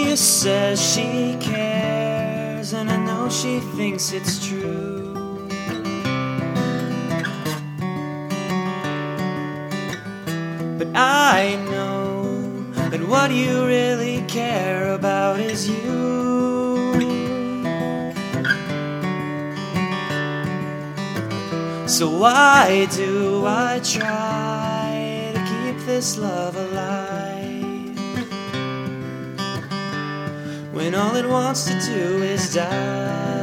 She says she cares, and I know she thinks it's true. But I know that what you really care about is you. So why do I try to keep this love alive when all it wants to do is die?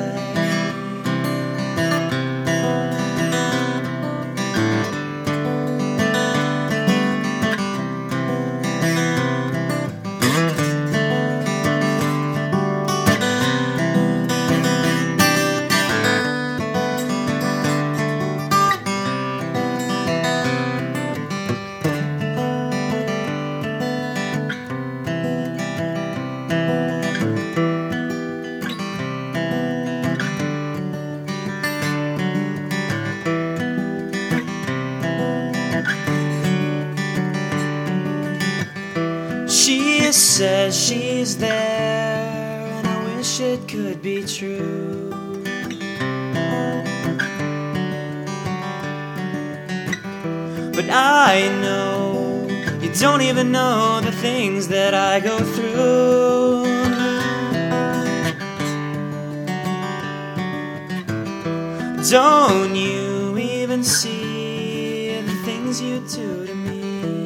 She says she's there, and I wish it could be true. But I know you don't even know the things that I go through. Don't you even see the things you do to me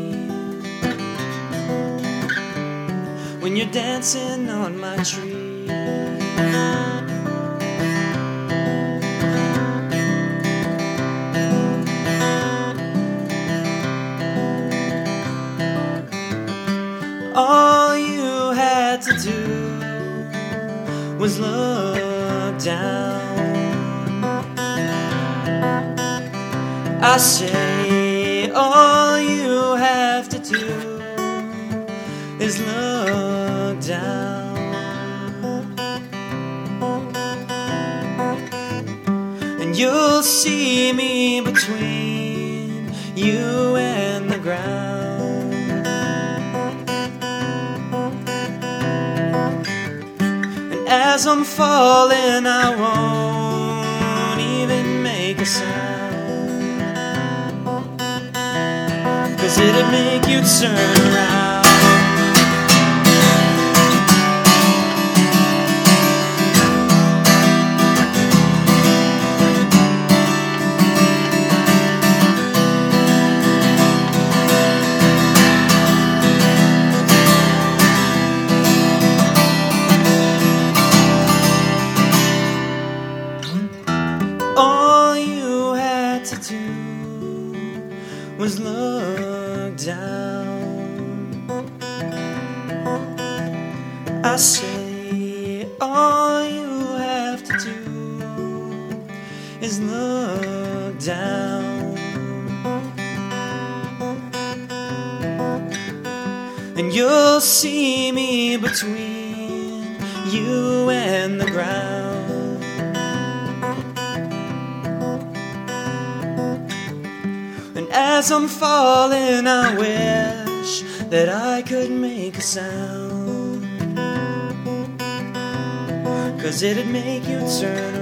when you're dancing on my tree? All you had to do was look down. I say all you have to do is look down, and you'll see me between you and the ground. And as I'm falling, I won't even make a sound, 'cause it'd make you turn around. All you had to do was look down. I say all you have to do is look down, and you'll see me between you and the ground. As I'm falling, I wish that I could make a sound, 'cause it'd make you turn around.